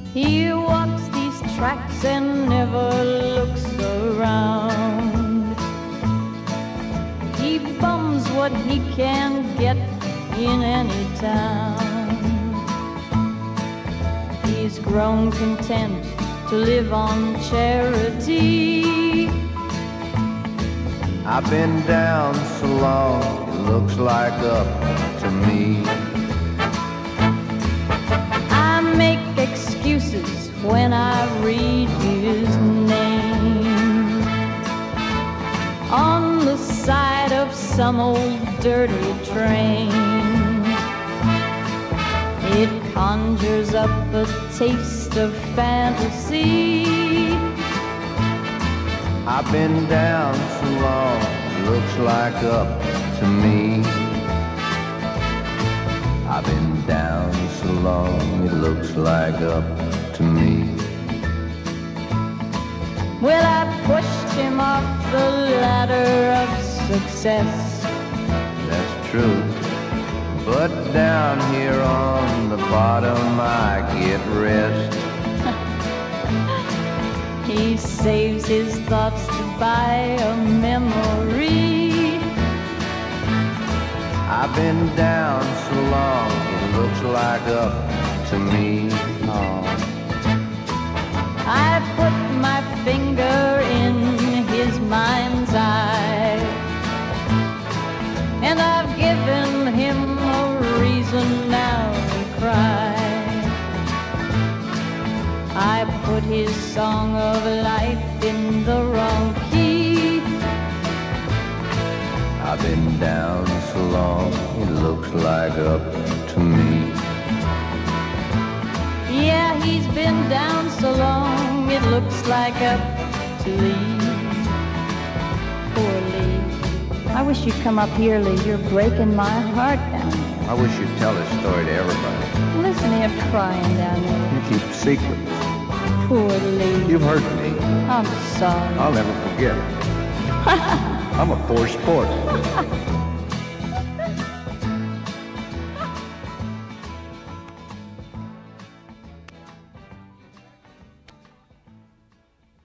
He walks these tracks and never looks around. He bums what he can get in any town. He's grown content to live on charity. I've been down so long, it looks like up to me. I make excuses when I read his name on the side of some old dirty train. It conjures up a taste of fantasy. I've been down so long, it looks like up to me. I've been down so long, it looks like up to me. Well, I pushed him off the ladder of success. That's true. But down here on the bottom I get rest. He saves his thoughts to buy a memory. I've been down so long, it looks like up to me. Oh. I put my finger in his mind's eye, and I've given him a reason now to cry. I put his song of life in the wrong key. I've been down so long, it looks like up to me. Yeah, he's been down so long, it looks like up to Lee. Poor Lee. I wish you'd come up here, Lee. You're breaking my heart down there. I wish you'd tell this story to everybody. Listen to him crying down there. You keep secrets. Poor Lee. You've hurt me. I'm sorry. I'll never forget. I'm a poor sport.